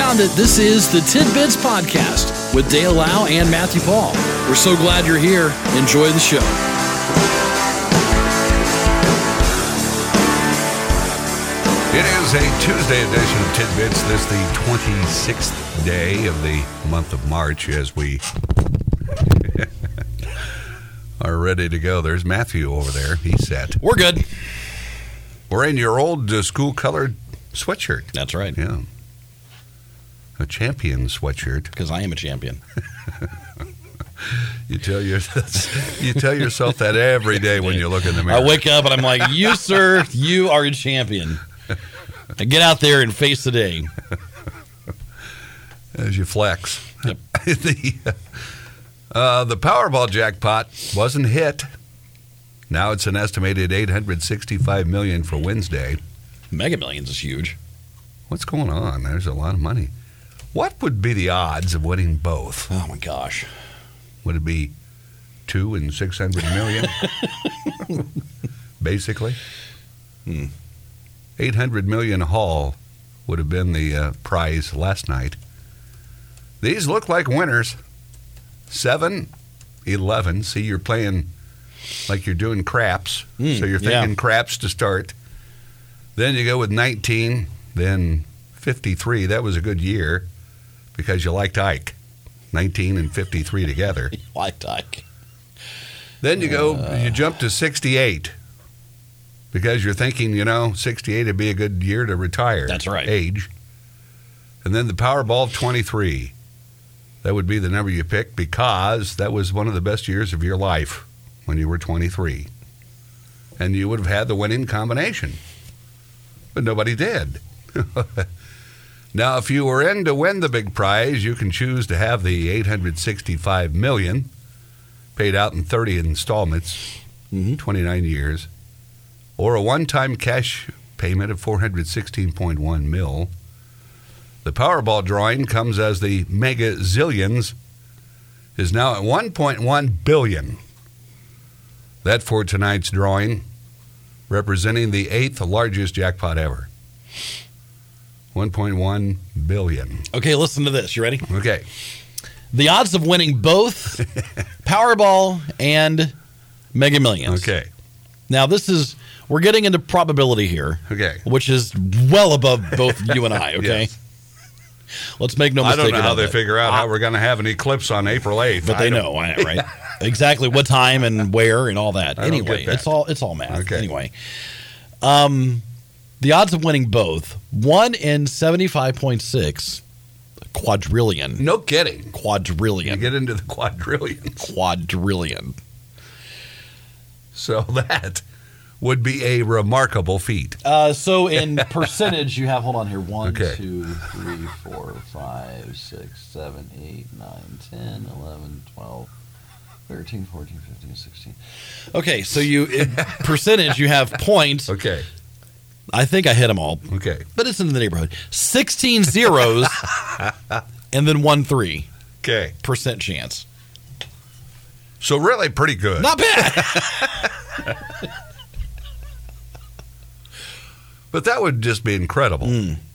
found it. This is the Tidbits Podcast with Dale Lau and Matthew Paul. We're so glad you're here. Enjoy the show. It is a Tuesday edition of Tidbits. This is the 26th day of the month of March as we are ready to go. There's Matthew over there. He's set. We're good. We're in your old school-colored sweatshirt. That's right. Yeah. A champion sweatshirt. Because I am a champion. You tell yourself that every day when you look in the mirror. I wake up and I'm like, you, sir, you are a champion. And get out there and face the day. As you flex. Yep. The Powerball jackpot wasn't hit. Now it's an estimated $865 million for Wednesday. Mega Millions is huge. What's going on? There's a lot of money. What would be the odds of winning both? Oh, my gosh. Would it be 2 and 600 million? Basically. 800 million haul would have been the prize last night. These look like winners. 7, 11. See, you're playing like you're doing craps. So you're thinking craps to start. Then you go with 19, then 53. That was a good year because you liked Ike. 19 and 53 together. Liked Ike. Then you jump to 68 because you're thinking, 68 would be a good year to retire. That's right. Age. And then the Powerball of 23. That would be the number you pick because that was one of the best years of your life when you were 23. And you would have had the winning combination. But nobody did. Now, if you were in to win the big prize, you can choose to have the $865 million paid out in 30 installments, 29 years, or a one-time cash payment of $416.1 million. The Powerball drawing comes as the Mega Zillions is now at $1.1 billion. That for tonight's drawing, representing the 8th largest jackpot ever. $1.1 billion. Okay, listen to this. You ready? Okay. The odds of winning both Powerball and Mega Millions. Okay. Now, we're getting into probability here. Okay. Which is well above both you and I, okay? Yes. Let's make no mistake I don't know how about they that. figure out how we're going to have an eclipse on April 8th. But they know, right? Exactly what time and where and all that. I don't Anyway, get that. it's all math. Okay. Anyway. The odds of winning both, 1 in 75.6 quadrillion. No kidding. Quadrillion. You get into the quadrillions. Quadrillion. So that would be a remarkable feat. So in percentage, you have, hold on here, 1, Okay. 2, 3, 4, 5, 6, 7, 8, 9, 10, 11, 12, 13, 14, 15, 16. Okay, so in percentage, you have points. Okay. I think I hit them all. Okay. But it's in the neighborhood. 16 zeros and then 1 3% Okay. chance. So really pretty good. Not bad. But that would just be incredible.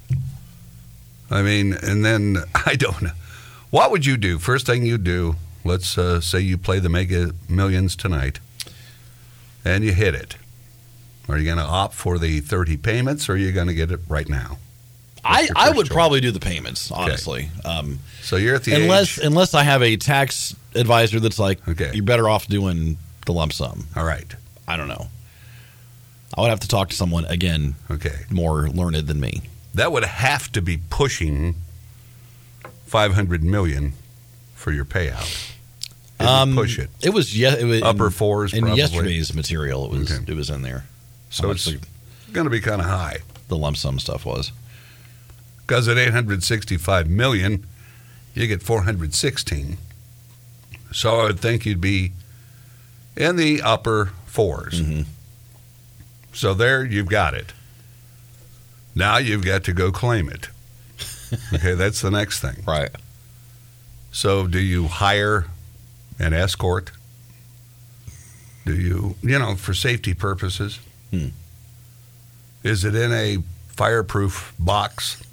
I mean, and then, I don't know. What would you do? First thing you do, let's say you play the Mega Millions tonight, and you hit it. Are you going to opt for the 30 payments, or are you going to get it right now? I would probably do the payments, honestly. So you're at the age. Unless I have a tax advisor that's like, Okay. you're better off doing the lump sum. All right. I don't know. I would have to talk to someone, again, Okay. more learned than me. That would have to be pushing $500 million for your payout. It would push it. It was Upper fours, in probably. yesterday's material. It was Okay. it was in there. So How it's much going to be kind of high. the lump sum stuff was. Because at $865 million, you get $416. So I would think you'd be in the upper fours. So there, you've got it. Now you've got to go claim it. Okay, that's the next thing. Right. So do you hire an escort? Do you, for safety purposes? Is it in a fireproof box?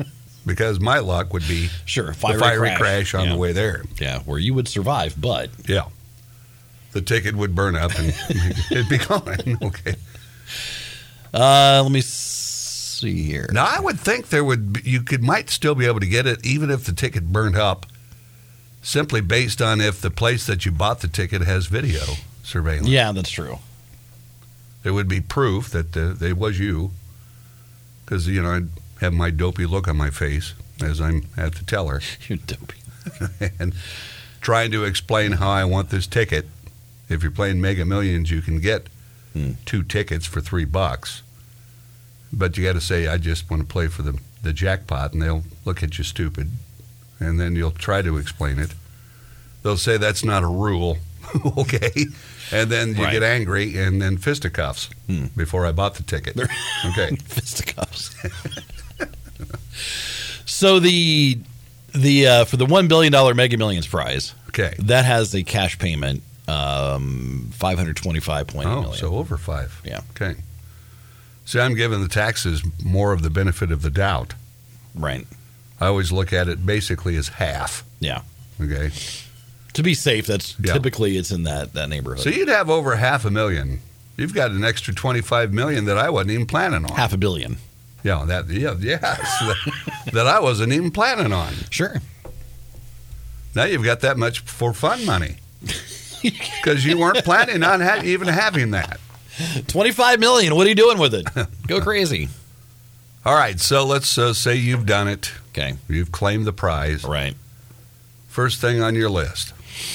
because my luck would be Sure, the fiery crash on the way there. Yeah, where you would survive, but Yeah. The ticket would burn up and it'd be gone. Okay. let me see here. Now, I would think might still be able to get it even if the ticket burned up, simply based on if the place that you bought the ticket has video surveillance. Yeah, that's true. There would be proof that it was you, because, I'd have my dopey look on my face as I'm at the teller You're dopey. and trying to explain how I want this ticket. If you're playing Mega Millions, you can get 2 tickets for $3. But you got to say, I just want to play for the jackpot, and they'll look at you stupid. And then you'll try to explain it. They'll say that's not a rule. Okay. And then you get angry, and then fisticuffs before I bought the ticket. Okay. Fisticuffs. So the for the $1 billion Mega Millions prize, Okay. that has a cash payment, $525.8 million. So over 5. Yeah. Okay. See, I'm giving the taxes more of the benefit of the doubt. Right. I always look at it basically as half. Yeah. Okay. To be safe, that's Yeah. typically it's in that neighborhood. So you'd have over $500,000. You've got an extra $25 million that I wasn't even planning on. $500 million. Yeah, that I wasn't even planning on. Sure. Now you've got that much for fun money because you weren't planning on even having that. $25 million. What are you doing with it? Go crazy. All right, so let's say you've done it. Okay. You've claimed the prize. Right. First thing on your list.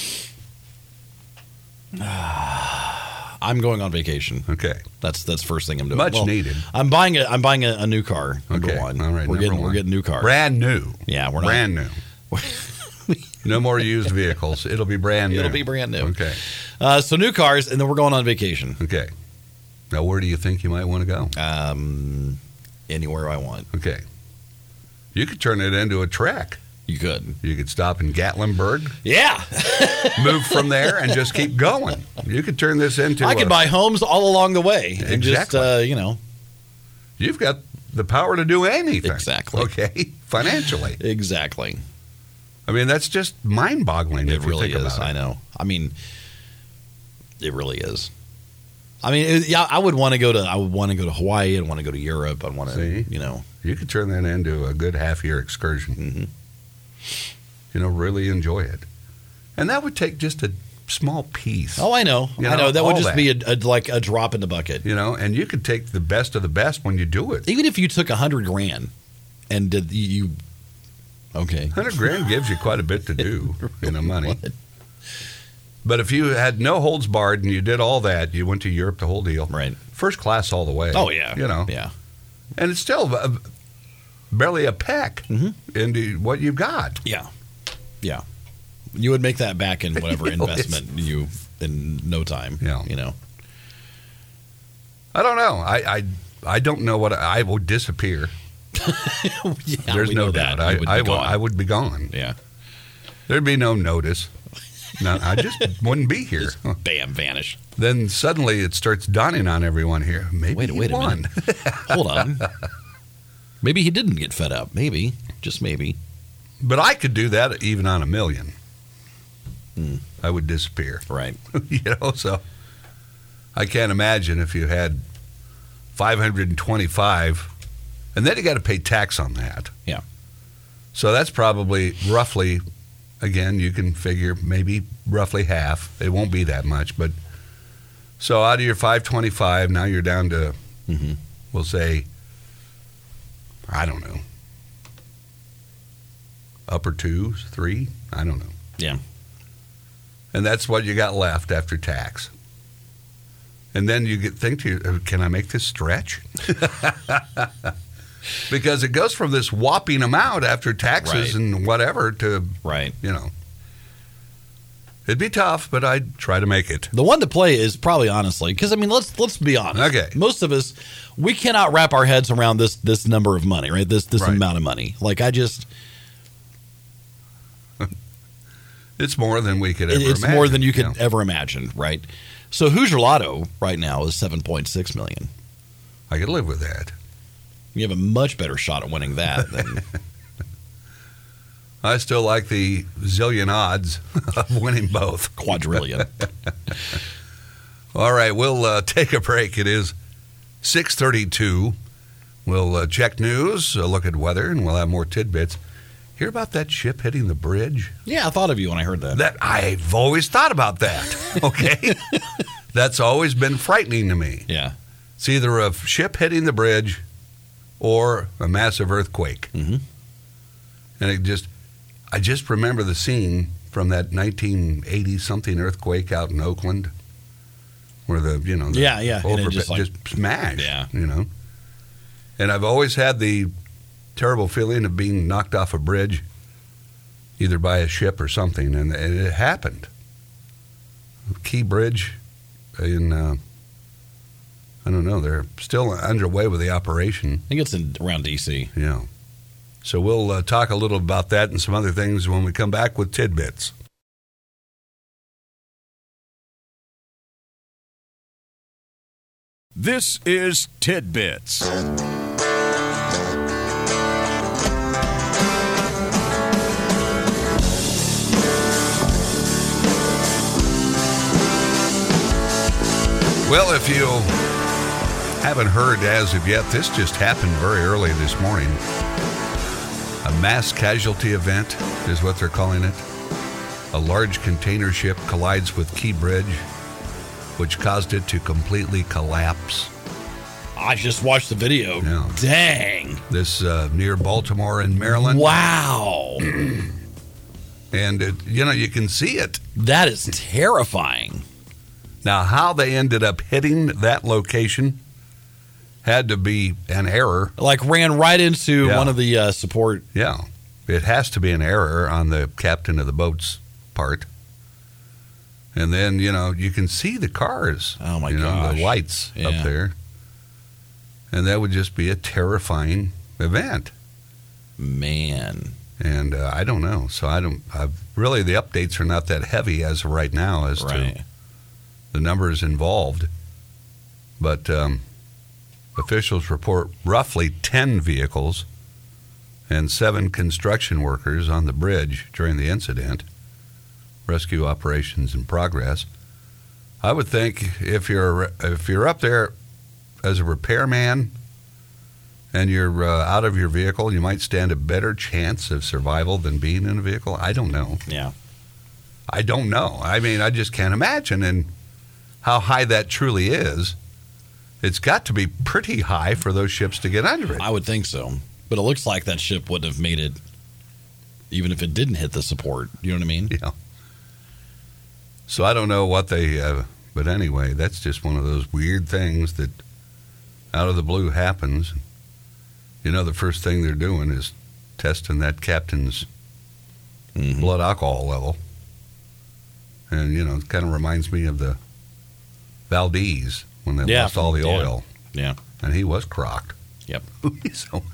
I'm going on vacation. Okay. That's first thing I'm doing. Much needed. I'm buying a new car. Number Okay. one. All right. We're getting new cars. Brand new. Yeah, we're not. Brand new. No more used vehicles. It'll be brand new. It'll be brand new. Okay. So new cars, and then we're going on vacation. Okay. Now, where do you think you might want to go? Anywhere I want. Okay. You could turn it into a trek. You could. You could stop in Gatlinburg, Yeah. move from there, and just keep going. You could turn this into I could buy homes all along the way. And Exactly. just, You've got the power to do anything. Exactly. Okay? Financially. Exactly. I mean, that's just mind-boggling It if you really think is. about it. I know. I mean, it really is. I mean, I would want to go to Hawaii. I'd want to go to Europe. I'd want to, See? You could turn that into a good half-year excursion. Mhm. Really enjoy it. And that would take just a small piece. Oh, I know. You I know. know, That would all just that. be like a drop in the bucket. And you could take the best of the best when you do it. Even if you took $100,000 and did you, okay. $100,000 gives you quite a bit to do, money. What? But if you had no holds barred and you did all that, you went to Europe, the whole deal. Right. First class all the way. Oh, yeah. Yeah. And it's still barely a peck into what you've got. Yeah. Yeah. You would make that back in whatever investment in no time. Yeah. I don't know. I don't know what I would disappear. Yeah, There's we no know doubt. that. You would be gone. I would be gone. Yeah. There'd be no notice. No, I just wouldn't be here. Just bam, vanish. Then suddenly it starts dawning on everyone here. Maybe Wait he a won. minute. Hold on. Maybe he didn't get fed up. Maybe. Just maybe. But I could do that even on $1 million. Hmm. I would disappear. Right. So I can't imagine if you had 525, and then you got to pay tax on that. Yeah. So that's probably roughly, again, you can figure maybe roughly half. It won't be that much, but so out of your 525, now you're down to, we'll say, I don't know, upper 2s, 3, I don't know. Yeah. And that's what you got left after tax. And then you think to you, can I make this stretch? Because it goes from this whopping amount after taxes and whatever to, Right. It'd be tough, but I'd try to make it. The one to play is probably, honestly, because, let's be honest. Okay. Most of us, we cannot wrap our heads around this number of money, right? This Right. amount of money. Like, It's more than we could ever imagine. It's more than you could ever imagine, right? So Hoosier Lotto right now is $7.6 million. I could live with that. You have a much better shot at winning that than I still like the zillion odds of winning both. Quadrillion. All right, we'll take a break. It is 6:32. We'll check news, look at weather, and we'll have more tidbits. Hear about that ship hitting the bridge? Yeah, I thought of you when I heard that. That I've always thought about that, okay? That's always been frightening to me. Yeah. It's either a ship hitting the bridge or a massive earthquake. Mm-hmm. And I just remember the scene from that 1980-something earthquake out in Oakland where the and it just smashed, Yeah. And I've always had the terrible feeling of being knocked off a bridge, either by a ship or something, and it happened. Key Bridge in, I don't know, they're still underway with the operation. I think it's around D.C. Yeah. So we'll talk a little about that and some other things when we come back with tidbits. This is Tidbits. Well, if you haven't heard as of yet, this just happened very early this morning. A mass casualty event is what they're calling it. A large container ship collides with Key Bridge, which caused it to completely collapse. I just watched the video. Yeah. Dang. This near Baltimore in Maryland. Wow. And, you can see it. That is terrifying. Now, how they ended up hitting that location had to be an error. Like ran right into Yeah. one of the support. Yeah, it has to be an error on the captain of the boat's part. And then, you can see the cars. Oh, my gosh. The lights Yeah. up there. And that would just be a terrifying event. Man. And I don't know. So really, the updates are not that heavy as of right now as Right. to the numbers involved. But officials report roughly 10 vehicles and 7 construction workers on the bridge during the incident. Rescue operations in progress. I would think if you're up there as a repairman and you're out of your vehicle, you might stand a better chance of survival than being in a vehicle. I don't know. Yeah. I don't know. I mean, I just can't imagine. And how high that truly is, it's got to be pretty high for those ships to get under it. I would think so. But it looks like that ship wouldn't have made it even if it didn't hit the support. You know what I mean? Yeah. So I don't know what they, but anyway, that's just one of those weird things that out of the blue happens. The first thing they're doing is testing that captain's blood alcohol level. And, it kind of reminds me of the Valdez when they lost all the oil. Yeah. And he was crocked. Yep. So,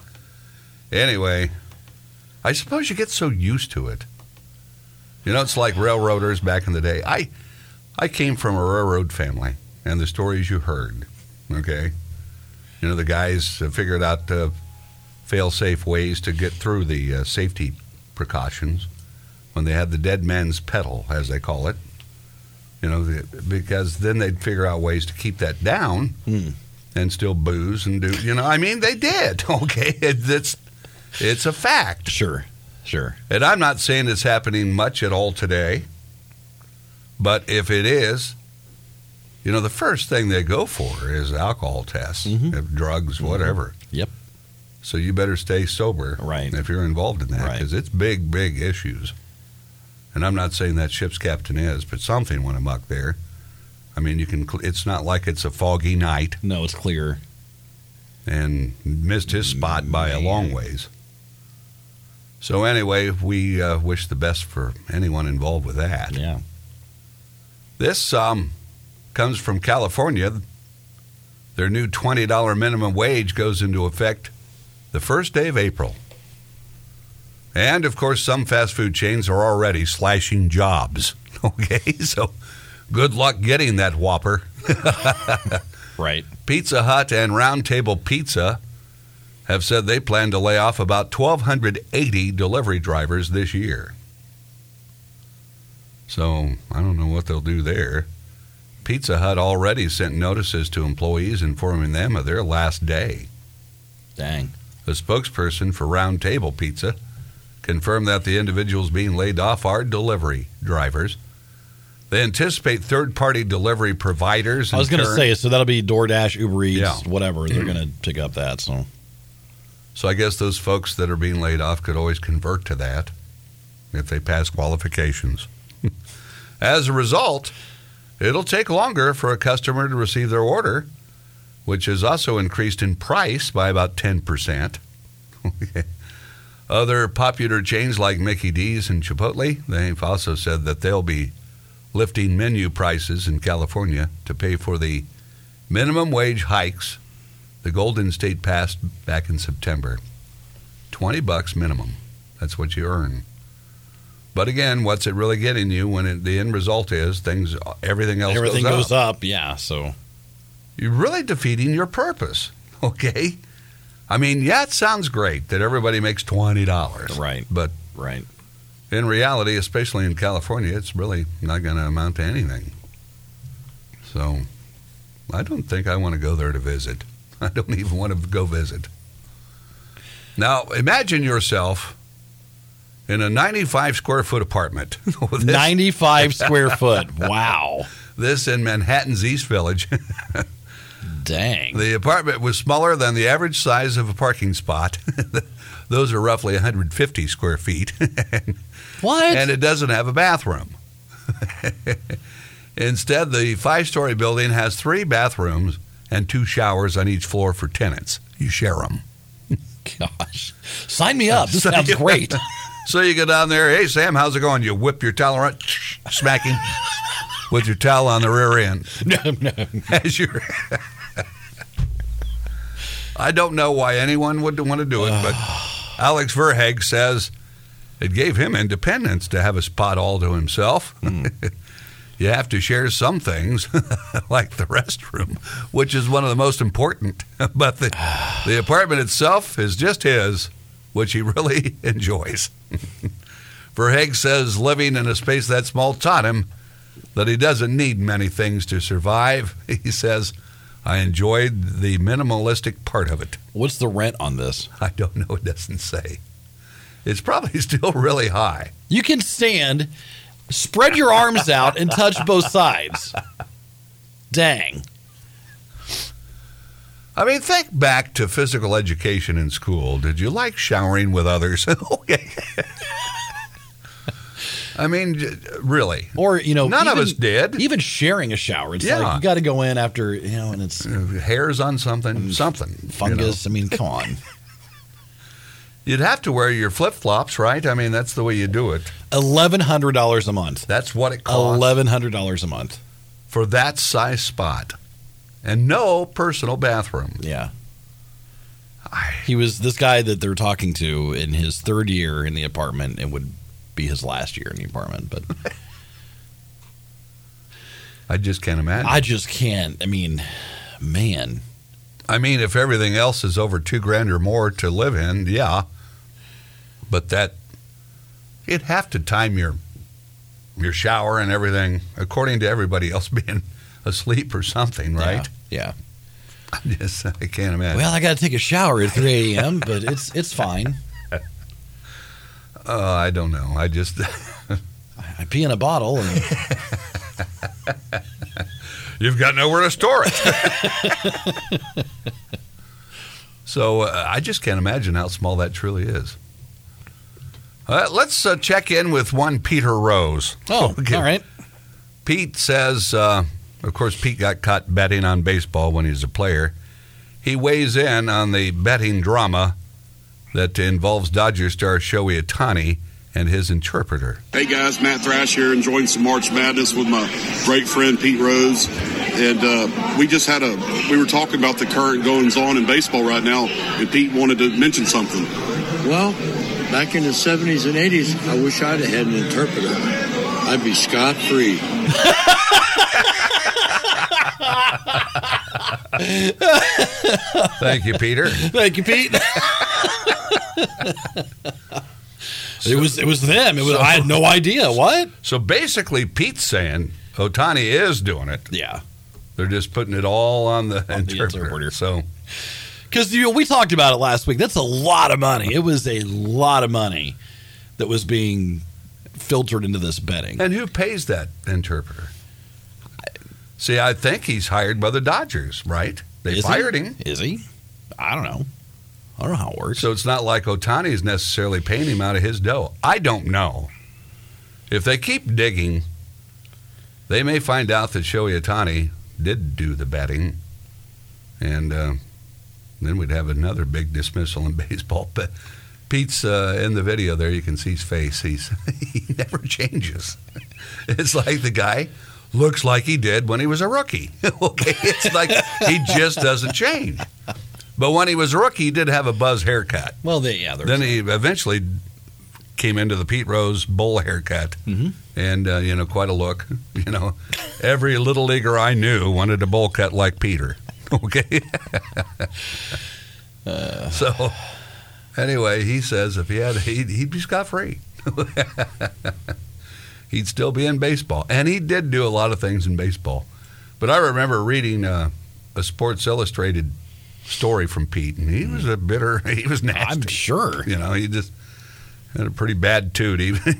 anyway, I suppose you get so used to it. It's like railroaders back in the day. I came from a railroad family, and the stories you heard, okay? The guys figured out fail-safe ways to get through the safety precautions when they had the dead man's pedal, as they call it. Because then they'd figure out ways to keep that down and still booze and do, they did, okay? It's a fact. Sure. And I'm not saying it's happening much at all today, but if it is, the first thing they go for is alcohol tests, drugs, whatever. Yep. So you better stay sober if you're involved in that, because it's big, big issues. And I'm not saying that ship's captain is, but something went amok there. I mean, it's not like it's a foggy night. No, it's clear. And missed his spot by a long ways. So anyway, we wish the best for anyone involved with that. Yeah. This comes from California. Their new $20 minimum wage goes into effect the first day of April. And, of course, some fast food chains are already slashing jobs. Okay, so good luck getting that Whopper. Right. Pizza Hut and Round Table Pizza have said they plan to lay off about 1,280 delivery drivers this year. So I don't know what they'll do there. Pizza Hut already sent notices to employees informing them of their last day. Dang. A spokesperson for Round Table Pizza confirmed that the individuals being laid off are delivery drivers. They anticipate third-party delivery providers. I was going to say, so that'll be DoorDash, Uber Eats, Yeah. whatever. They're going to pick up that. So I guess those folks that are being laid off could always convert to that if they pass qualifications. As a result, it'll take longer for a customer to receive their order, which has also increased in price by about 10%. Other popular chains like Mickey D's and Chipotle, they've also said that they'll be lifting menu prices in California to pay for the minimum wage hikes the Golden State passed back in September. $20 minimum. That's what you earn. But again, what's it really getting you when the end result is everything else goes up. Yeah, so you're really defeating your purpose, okay? I mean, yeah, it sounds great that everybody makes $20. Right. But right. In reality, especially in California, it's really not going to amount to anything. So I don't think I want to go there to visit. I don't even want to go visit. Now, imagine yourself in a 95 square foot apartment. 95 square foot. Wow. This in Manhattan's East Village. Dang. The apartment was smaller than the average size of a parking spot. Those are roughly 150 square feet. What? And it doesn't have a bathroom. Instead, the 5-story building has 3 bathrooms and 2 showers on each floor for tenants. You share them. Gosh. Sign me up. This sounds great. So you go down there, hey, Sam, how's it going? You whip your towel around, smack him with your towel on the rear end. No. As you're I don't know why anyone would want to do it, but Alex Verhage says it gave him independence to have a spot all to himself. You have to share some things, like the restroom, which is one of the most important. But the apartment itself is just his, which he really enjoys. Verhage says living in a space that small taught him that he doesn't need many things to survive. He says, I enjoyed the minimalistic part of it. What's the rent on this? I don't know. It doesn't say. It's probably still really high. You can stand, spread your arms out, and touch both sides. Dang. I mean, think back to physical education in school. Did you like showering with others? Okay. I mean, really. Or, none of us did. Even sharing a shower. It's like you got to go in after, and it's hairs on something. Fungus. I mean, come on. You'd have to wear your flip-flops, right? I mean, that's the way you do it. $1,100 a month. That's what it costs. $1,100 a month. For that size spot. And no personal bathroom. Yeah. He was this guy that they're talking to in his 3rd year in the apartment. It would be his last year in the apartment, but I just can't imagine. I just can't. I mean, man. I mean, if everything else is over $2,000 or more to live in, yeah. But you'd have to time your shower and everything according to everybody else being asleep or something, right? Yeah. I can't imagine. Well, I got to take a shower at 3 a.m., but it's fine. I don't know. I I pee in a bottle. And you've got nowhere to store it. So I just can't imagine how small that truly is. Let's check in with one Peter Rose. Oh, okay. All right. Pete says, of course, Pete got caught betting on baseball when he was a player. He weighs in on the betting drama that involves Dodger star Shohei Ohtani and his interpreter. Hey guys, Matt Thrash here, enjoying some March Madness with my great friend Pete Rose. And we were talking about the current goings on in baseball right now, and Pete wanted to mention something. Well, back in the 70s and 80s, I wish I'd have had an interpreter. I'd be scot-free. Thank you, Peter. Thank you, Pete. It was them. I had no idea. What? So basically, Pete's saying Ohtani is doing it. Yeah. They're just putting it all on the interpreter. interpreter. So, Because we talked about it last week. That's a lot of money. It was a lot of money that was being filtered into this betting. and who pays that interpreter? See, I think he's hired by the Dodgers, right? They fired him. Is he? I don't know. I don't know how it works. So it's not like Ohtani is necessarily paying him out of his dough. I don't know. If they keep digging, they may find out that Shohei Ohtani did do the betting, and then we'd have another big dismissal in baseball. But Pete's in the video there. You can see his face. He never changes. It's like the guy looks like he did when he was a rookie. Okay, it's like he just doesn't change. But when he was a rookie, he did have a buzz haircut. Well, then he eventually came into the Pete Rose bowl haircut, and quite a look. Every little leaguer I knew wanted a bowl cut like Peter. Okay. So anyway, he says if he had, he'd be scot-free. He'd still be in baseball, and he did do a lot of things in baseball. But I remember reading a Sports Illustrated story from Pete, and he was he was nasty. I'm sure. He just had a pretty bad toot.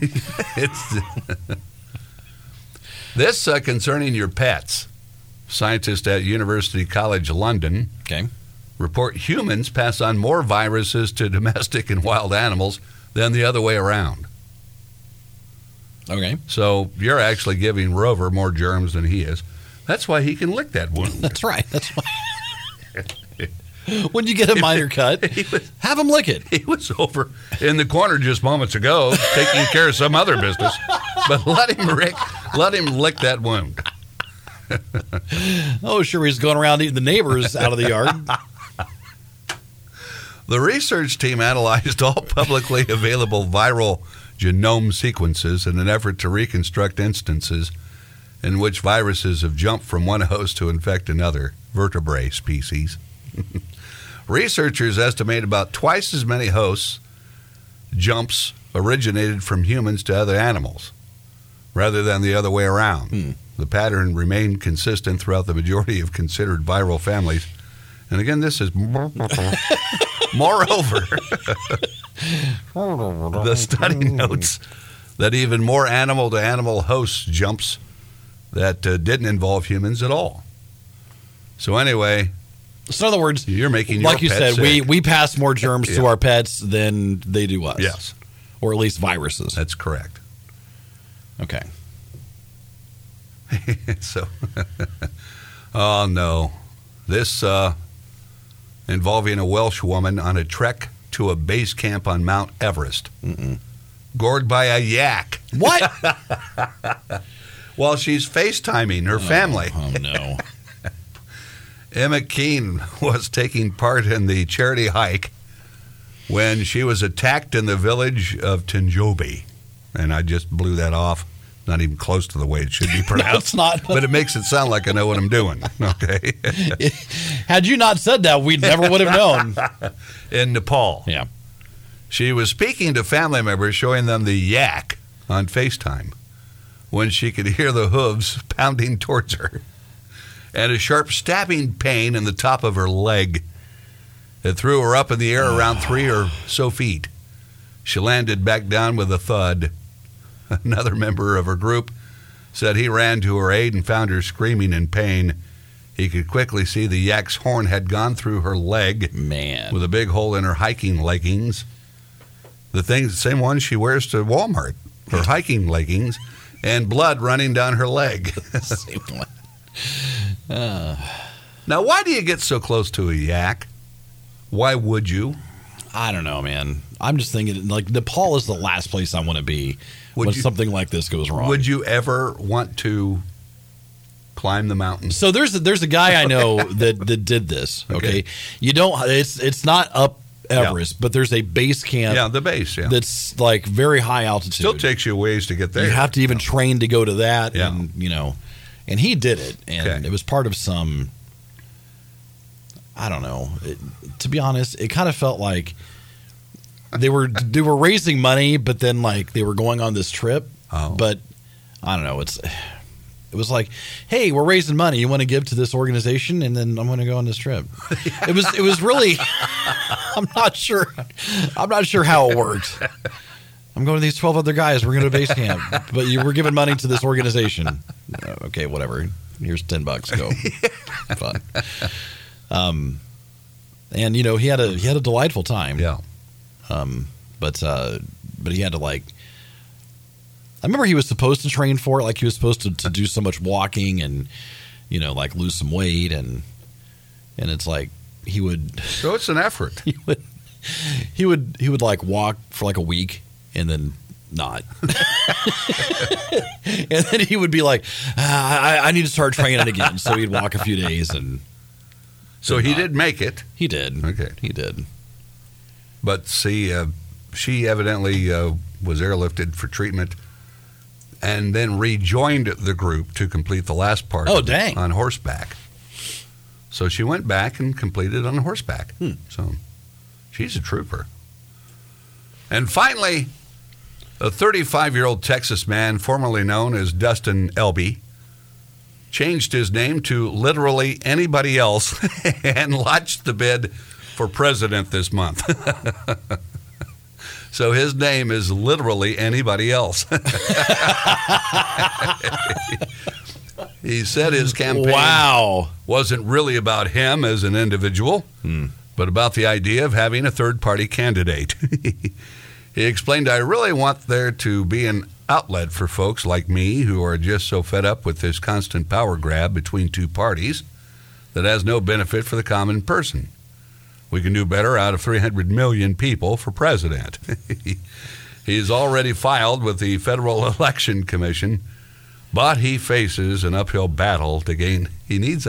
This concerning your pets. Scientists at University College London report humans pass on more viruses to domestic and wild animals than the other way around. Okay. So you're actually giving Rover more germs than he is. That's why he can lick that wound. That's right. That's why. When you get a minor cut, have him lick it. He was over in the corner just moments ago taking care of some other business, but let him lick that wound. Oh, sure, he's going around eating the neighbors out of the yard. The research team analyzed all publicly available viral genome sequences in an effort to reconstruct instances in which viruses have jumped from one host to infect another vertebrate species. Researchers estimate about twice as many hosts jumps originated from humans to other animals, rather than the other way around. The pattern remained consistent throughout the majority of considered viral families. And again, this is moreover. The study notes that even more animal-to-animal host jumps that didn't involve humans at all. So anyway, so in other words, you're making like you said, sick. we pass more germs to our pets than they do us. Yes, or at least viruses. That's correct. Okay. So, oh no, this involving a Welsh woman on a trek to a base camp on Mount Everest, gored by a yak. What? While she's FaceTiming her family. Oh no. Emma Keane was taking part in the charity hike when she was attacked in the village of Tinjobi. And I just blew that off. Not even close to the way it should be pronounced. No, it's not. But it makes it sound like I know what I'm doing. Okay. Had you not said that, we never would have known. In Nepal. Yeah. She was speaking to family members, showing them the yak on FaceTime, when she could hear the hooves pounding towards her and a sharp stabbing pain in the top of her leg. It threw her up in the air around 3 or so feet. She landed back down with a thud. Another member of her group said he ran to her aid and found her screaming in pain. He could quickly see the yak's horn had gone through her leg. Man. With a big hole in her hiking leggings. The same one she wears to Walmart. Her hiking leggings. And blood running down her leg. Same one. Now, why do you get so close to a yak? Why would you? I don't know, man. I'm just thinking, like, Nepal is the last place I want to be when something like this goes wrong. Would you ever want to climb the mountain? So there's a guy I know that did this. Okay, you don't. It's not up Everest, but there's a base camp. Yeah, the base. Yeah, that's like very high altitude. Still takes you a ways to get there. You have to even train to go to that. Yeah. And and he did it, and it was part of some I don't know. To be honest, it kind of felt like they were raising money, but then like they were going on this trip. Oh. But I don't know. It was like, hey, we're raising money. You want to give to this organization, and then I'm going to go on this trip. It was really. I'm not sure how it worked. I'm going to these 12 other guys. We're going to base camp, but you were giving money to this organization. Okay, whatever. Here's $10. Go. Fun. And he had a delightful time. Yeah. But he had to like. I remember he was supposed to train for it. Like he was supposed to do so much walking and like lose some weight and it's like he would. So it's an effort. He would like walk for like a week and then not. And then he would be like, I need to start training again. So he'd walk a few days and. So he did make it. He did. Okay. He did. But see, she evidently was airlifted for treatment and then rejoined the group to complete the last part dang. On horseback. So she went back and completed on horseback. So she's a trooper. And finally, a 35-year-old Texas man, formerly known as Dustin Elby, changed his name to literally anybody else and launched the bid for president this month. So his name is literally anybody else. He said his campaign wasn't really about him as an individual, but about the idea of having a third-party candidate. He explained, I really want there to be an outlet for folks like me who are just so fed up with this constant power grab between two parties that has no benefit for the common person. We can do better out of 300 million people for president. He's already filed with the Federal Election Commission, but he faces an uphill battle to gain. He needs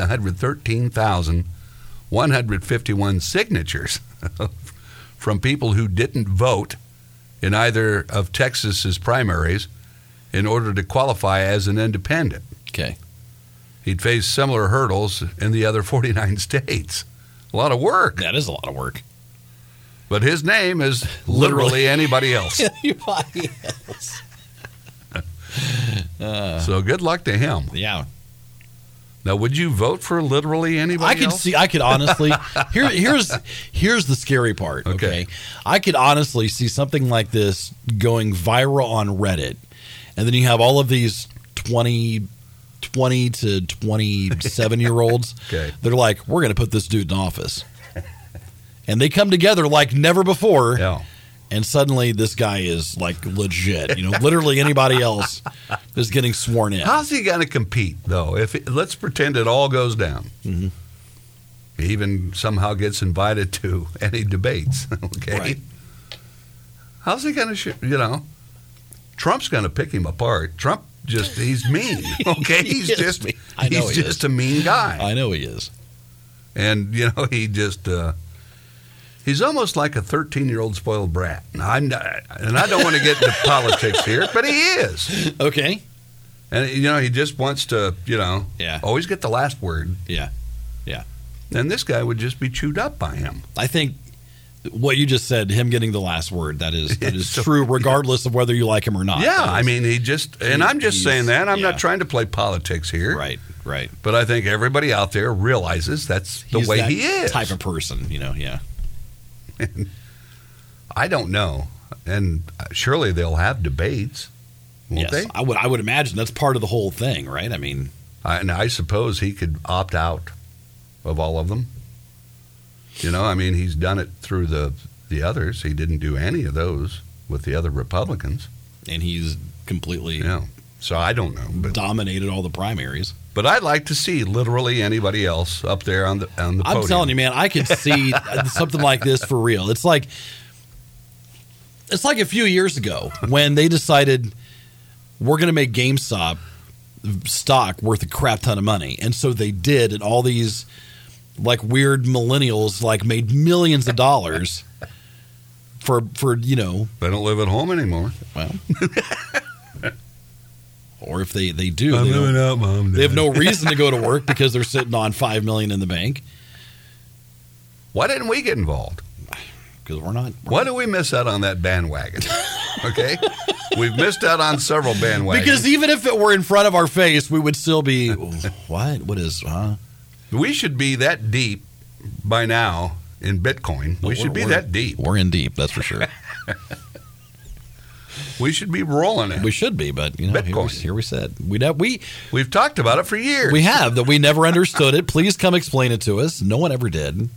113,151 signatures from people who didn't vote in either of Texas's primaries in order to qualify as an independent. Okay. He'd face similar hurdles in the other 49 states. A lot of work. That is a lot of work. But his name is literally anybody else. Anybody else. So good luck to him. Yeah. Now, would you vote for literally anybody else? I could honestly. Here's the scary part. Okay. I could honestly see something like this going viral on Reddit, and then you have all of these 20 to 27-year-olds. Okay. They're like, we're going to put this dude in office. And they come together like never before. Yeah. And suddenly this guy is like legit. Literally anybody else is getting sworn in. How's he going to compete, though? Let's pretend it all goes down. Mm-hmm. He even somehow gets invited to any debates. Okay. Right. How's he going to, Trump's going to pick him apart. Trump he's mean. Okay. He's just a mean guy. I know he is. And, he just, he's almost like a 13-year-old spoiled brat. And I don't want to get into politics here, but he is. Okay. And, he just wants to, always get the last word. Yeah. Yeah. And this guy would just be chewed up by him. I think what you just said, him getting the last word, that is true regardless of whether you like him or not. Yeah. I'm just saying that. I'm not trying to play politics here. Right. Right. But I think everybody out there realizes that's the way he is. Type of person, yeah. I don't know, and surely they'll have debates, won't they? I would imagine that's part of the whole thing, right? I mean, I suppose he could opt out of all of them. He's done it through the others. He didn't do any of those with the other Republicans, and he's completely So I don't know, but dominated all the primaries. But I'd like to see literally anybody else up there on the podium. I'm telling you, man, I could see something like this for real. It's like a few years ago when they decided we're going to make GameStop stock worth a crap ton of money, and so they did, and all these like weird millennials like made millions of dollars for They don't live at home anymore. Well. Or if they do, I'm moving out, Mom. They have no reason to go to work because they're sitting on $5 million in the bank. Why didn't we get involved? Because we're not. Why do we miss out on that bandwagon? Okay? We've missed out on several bandwagons. Because even if it were in front of our face, we would still be, what? What is, huh? We should be that deep by now in Bitcoin. We should be that deep. We're in deep, that's for sure. We should be rolling it. We should be, but here we said. We've talked about it for years. We have, that we never understood it. Please come explain it to us. No one ever did.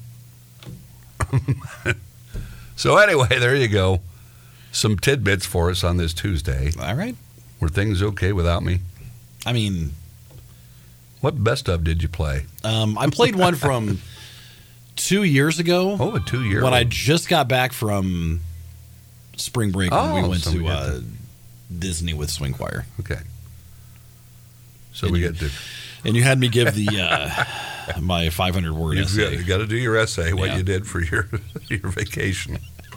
So anyway, there you go. Some tidbits for us on this Tuesday. All right. Were things okay without me? I mean, what best of did you play? I played one from 2 years ago. Oh, a 2 year when I just got back from spring break and we went to Disney with Swing Choir. Okay. So we get to... And you had me give the my 500-word essay. You got to do your essay, what you did for your vacation.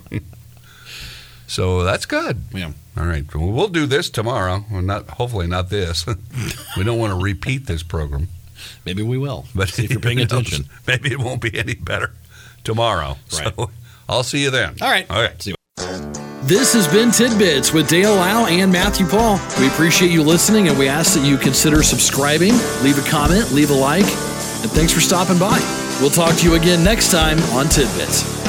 So that's good. Yeah. All right. Well, we'll do this tomorrow. Well, hopefully not this. We don't want to repeat this program. Maybe we will. But see if you're paying attention. Maybe it won't be any better tomorrow. Right. So I'll see you then. All right. Okay. See you. This has been Tidbits with Dale Lau and Matthew Paul. We appreciate you listening, and we ask that you consider subscribing, leave a comment, leave a like, and thanks for stopping by. We'll talk to you again next time on Tidbits.